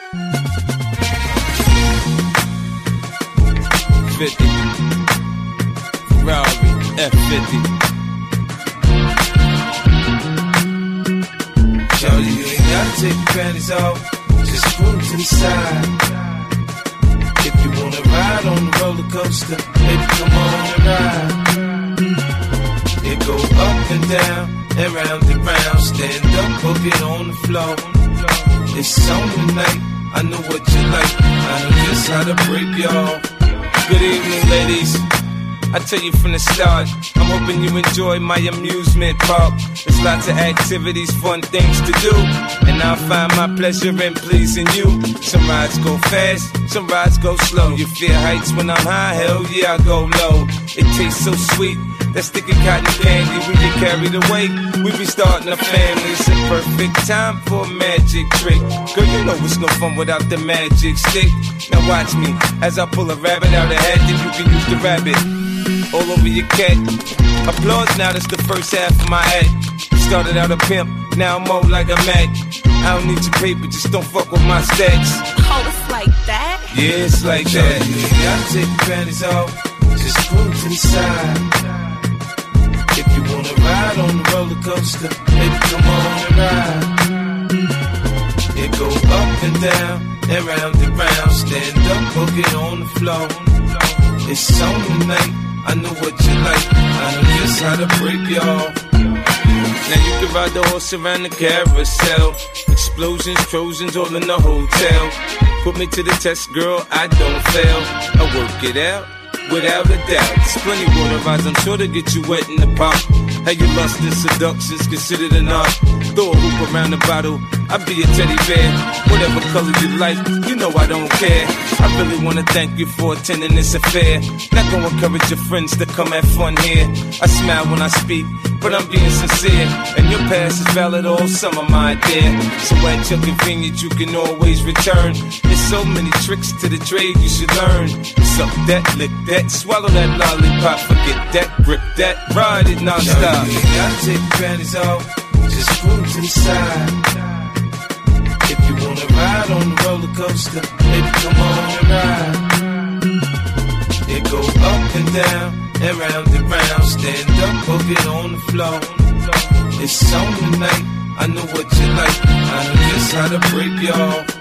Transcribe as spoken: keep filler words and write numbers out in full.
fifty Ferrari F fifty. Shorty, you ain't gotta take your panties off, just pull to the side. If you wanna ride on the roller coaster, baby, come on and ride. It go up and down and round and round. Stand up, book it on the floor. It's on tonight, I know what you like, I know just how to break y'all. Good evening, ladies. I tell you from the start, I'm hoping you enjoy my amusement park. There's lots of activities, fun things to do, and I'll find my pleasure in pleasing you. Some rides go fast, some rides go slow. You fear heights when I'm high, hell yeah, I go low. It tastes so sweet, that sticky cotton candy. We get carried away, we be starting a family. It's a perfect time for a magic trick. Girl, you know it's no fun without the magic stick. Now watch me, as I pull a rabbit out of hat, then you can use the rabbit all over your cat. Applause now, that's the first half of my act. Started out a pimp, now I'm more like a Mac. I don't need your paper, just don't fuck with my stacks. Oh, it's like that? Yeah, it's like that. You gotta take your panties off, just pull to the side. If you wanna ride on the roller coaster, baby, come on and ride. It go up and down and round and round. Stand up, book it on the floor. It's on tonight, I know what you like, I know just how to break y'all. Now you can ride the horse around the carousel. Explosions, Trojans all in the hotel. Put me to the test, girl, I don't fail. I work it out, without a doubt. There's plenty water rides, I'm sure to get you wet in the pop. How your lust and seduction's considered an art. Throw a hoop around the bottle, I'll be a teddy bear. Whatever color you like, you know I don't care. I really wanna thank you for attending this affair. Not gonna encourage your friends to come have fun here. I smile when I speak, but I'm being sincere. And your past is valid all summer, my dear. So at your convenience, you can always return. There's so many tricks to the trade you should learn. Suck that, lick that, swallow that lollipop. Forget that, grip that, ride it non-stop. You gotta take your panties off, just pull to the side. If you wanna ride on the roller coaster, baby, come on and ride. It go up and down and round and round. Stand up, book it on the floor. It's on tonight, I know what you like, I know just how to break y'all.